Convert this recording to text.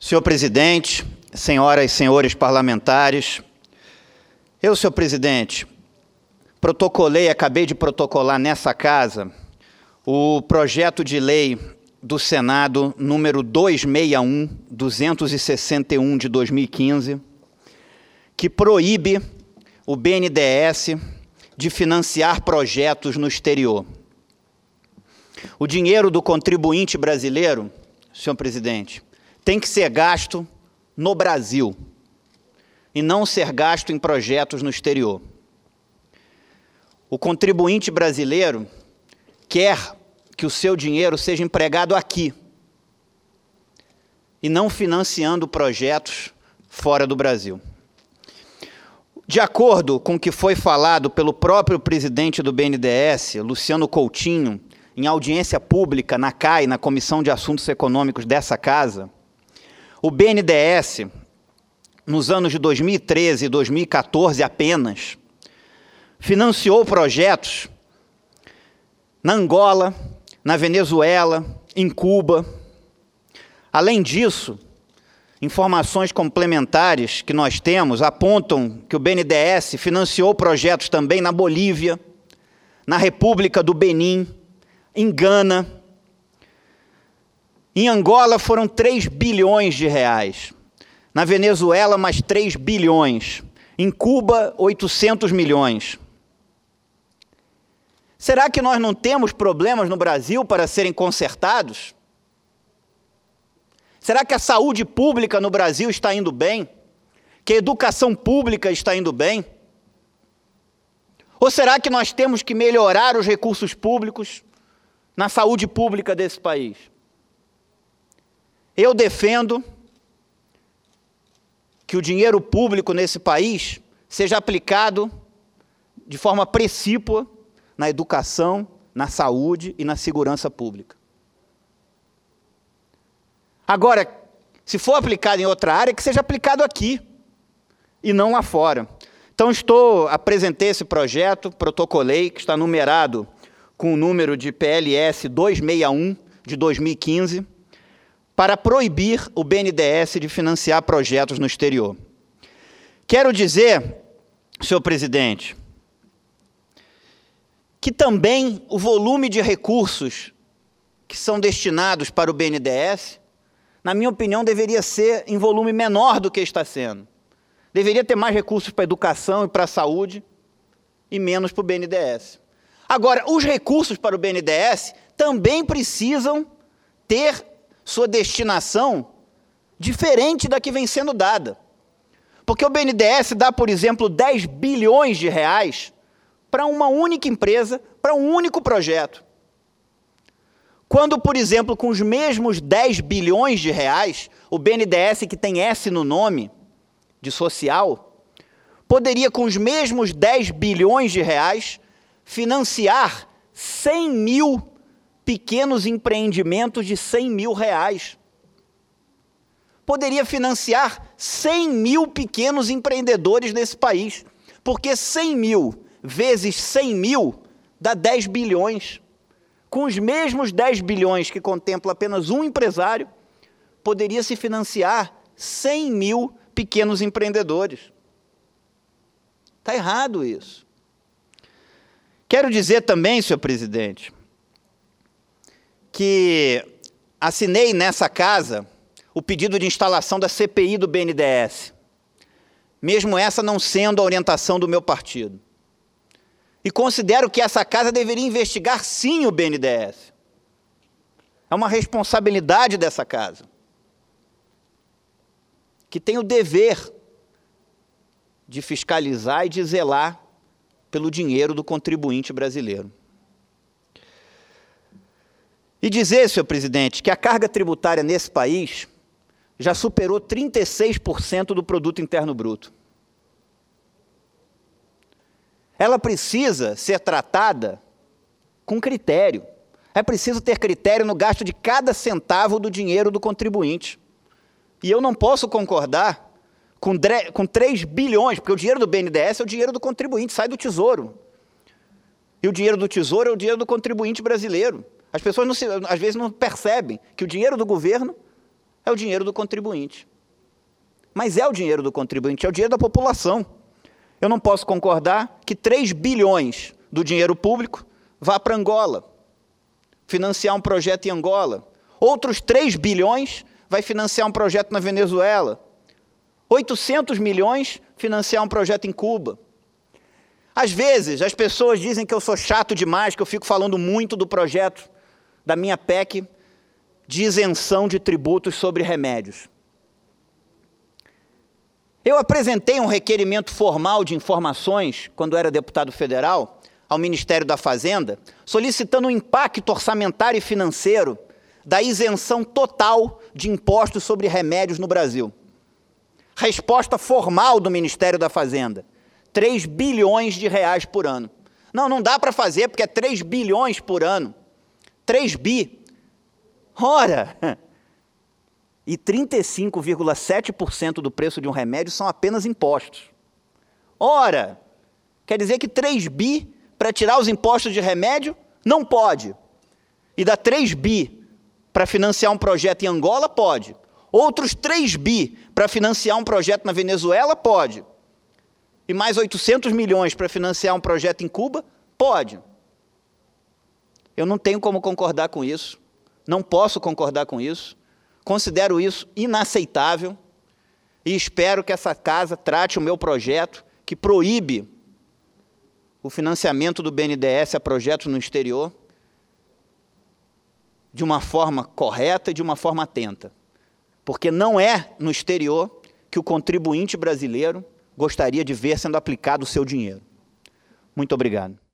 Senhor presidente, senhoras e senhores parlamentares, senhor presidente, acabei de protocolar nessa casa o projeto de lei do Senado número 261 de 2015, que proíbe o BNDES de financiar projetos no exterior. O dinheiro do contribuinte brasileiro, senhor presidente, tem que ser gasto no Brasil e não ser gasto em projetos no exterior. O contribuinte brasileiro quer que o seu dinheiro seja empregado aqui e não financiando projetos fora do Brasil. De acordo com o que foi falado pelo próprio presidente do BNDES, Luciano Coutinho, em audiência pública na CAI, na Comissão de Assuntos Econômicos dessa casa, o BNDES, nos anos de 2013 e 2014 apenas, financiou projetos na Angola, na Venezuela, em Cuba. Além disso, informações complementares que nós temos apontam que o BNDES financiou projetos também na Bolívia, na República do Benin, em Gana. Em Angola foram 3 bilhões de reais. Na Venezuela, mais 3 bilhões. Em Cuba, 800 milhões. Será que nós não temos problemas no Brasil para serem consertados? Será que a saúde pública no Brasil está indo bem? Que a educação pública está indo bem? Ou será que nós temos que melhorar os recursos públicos na saúde pública desse país? Eu defendo que o dinheiro público nesse país seja aplicado de forma precípua na educação, na saúde e na segurança pública. Agora, se for aplicado em outra área, que seja aplicado aqui e não lá fora. Então, apresentei esse projeto, protocolei, que está numerado com o número de PLS 261 de 2015, para proibir o BNDES de financiar projetos no exterior. Quero dizer, senhor presidente, que também o volume de recursos que são destinados para o BNDES, na minha opinião, deveria ser em volume menor do que está sendo. Deveria ter mais recursos para a educação e para a saúde e menos para o BNDES. Agora, os recursos para o BNDES também precisam ter sua destinação diferente da que vem sendo dada. Porque o BNDES dá, por exemplo, 10 bilhões de reais para uma única empresa, para um único projeto. Quando, por exemplo, com os mesmos 10 bilhões de reais, o BNDES, que tem S no nome, de social, poderia, com os mesmos 10 bilhões de reais, financiar 100 mil pequenos empreendimentos de 100 mil reais. Poderia financiar 100 mil pequenos empreendedores nesse país, porque 100 mil vezes 100 mil dá 10 bilhões. Com os mesmos 10 bilhões que contempla apenas um empresário, poderia se financiar 100 mil pequenos empreendedores. Está errado isso. Quero dizer também, senhor presidente, que assinei nessa casa o pedido de instalação da CPI do BNDES, mesmo essa não sendo a orientação do meu partido. E considero que essa casa deveria investigar, sim, o BNDES. É uma responsabilidade dessa casa, que tem o dever de fiscalizar e de zelar pelo dinheiro do contribuinte brasileiro. E dizer, senhor presidente, que a carga tributária nesse país já superou 36% do produto interno bruto. Ela precisa ser tratada com critério. É preciso ter critério no gasto de cada centavo do dinheiro do contribuinte. E eu não posso concordar com 3 bilhões, porque o dinheiro do BNDES é o dinheiro do contribuinte, sai do Tesouro. E o dinheiro do Tesouro é o dinheiro do contribuinte brasileiro. As pessoas, às vezes, não percebem que o dinheiro do governo É o dinheiro do contribuinte. Mas é o dinheiro do contribuinte, é o dinheiro da população. Eu não posso concordar que 3 bilhões do dinheiro público vá para Angola, financiar um projeto em Angola. Outros 3 bilhões vai financiar um projeto na Venezuela. 800 milhões financiar um projeto em Cuba. Às vezes, as pessoas dizem que eu sou chato demais, que eu fico falando muito do projeto da minha PEC de isenção de tributos sobre remédios. Eu apresentei um requerimento formal de informações, quando era deputado federal, ao Ministério da Fazenda, solicitando um impacto orçamentário e financeiro da isenção total de impostos sobre remédios no Brasil. Resposta formal do Ministério da Fazenda: 3 bilhões de reais por ano. Não dá para fazer, porque é 3 bilhões por ano. 3 bi. Ora! E 35,7% do preço de um remédio são apenas impostos. Ora! Quer dizer que 3 bi para tirar os impostos de remédio? Não pode. E dá 3 bi para financiar um projeto em Angola? Pode. Outros 3 bi para financiar um projeto na Venezuela? Pode. E mais 800 milhões para financiar um projeto em Cuba? Pode. Eu não tenho como concordar com isso. Não posso concordar com isso. Considero isso inaceitável e espero que essa casa trate o meu projeto, que proíbe o financiamento do BNDES a projetos no exterior, de uma forma correta e de uma forma atenta. Porque não é no exterior que o contribuinte brasileiro gostaria de ver sendo aplicado o seu dinheiro. Muito obrigado.